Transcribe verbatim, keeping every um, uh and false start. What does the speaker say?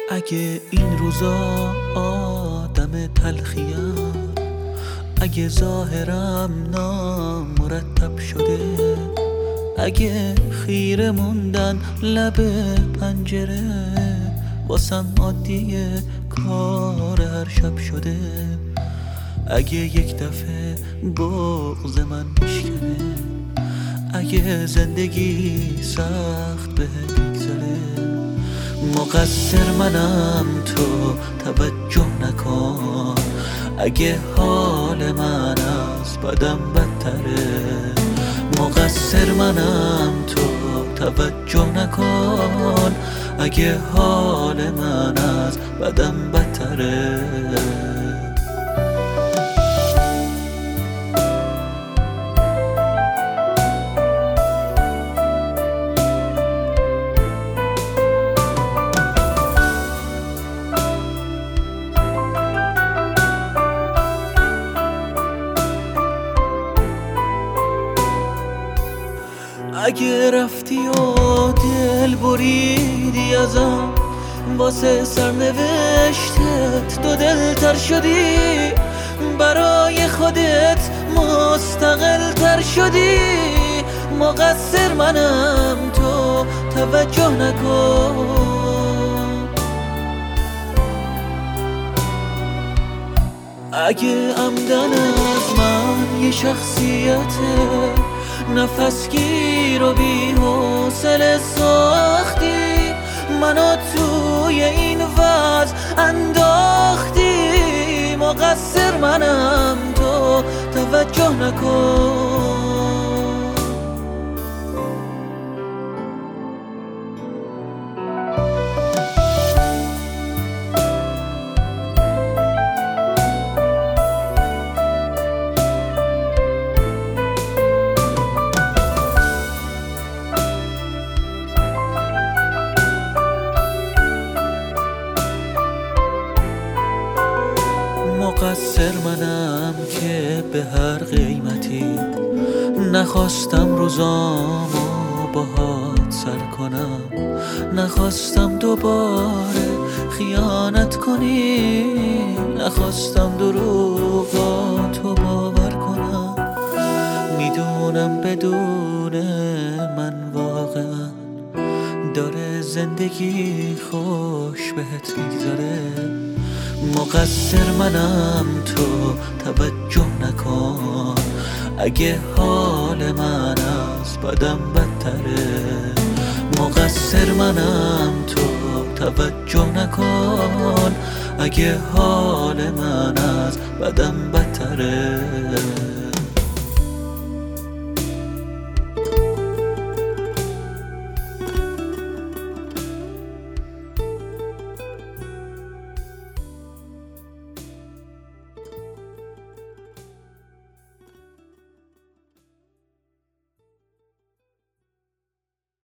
اگه این روزا آدم تلخیم، اگه ظاهرم نامرتب شده، اگه خیره موندن لب پنجره واسم عادیه کار هر شب شده، اگه یک دفعه بغض من میشکنه، اگه زندگی سخت به بگذره، مقصر منم تو توجه نکن، اگه حال من از بدم بدتره، مقصر منم تو توجه نکن، اگه حال من از بدم بدتره. اگه رفتی و دل بریدی ازم، واسه سرنوشتت دو دل تر شدی، برای خودت مستقل تر شدی، مقصر منم تو توجه نکن، اگه عمدن از من یه شخصیته، نفس گیر و بی حوصله ساختی، منو توی این وضع انداختی، مقصر منم تو توجه نکن. مقصر منم که به هر قیمتی نخواستم روزامو باهات سر کنم، نخواستم دوباره خیانت کنی، نخواستم دروغاتو باور کنم، میدونم بدون من واقعا داره زندگی خوش بهت میگذره، مقصر منم تو توجه نکن، اگه حال من از بدم بدتره، مقصر منم تو توجه نکن، اگه حال من از بدم بدتره.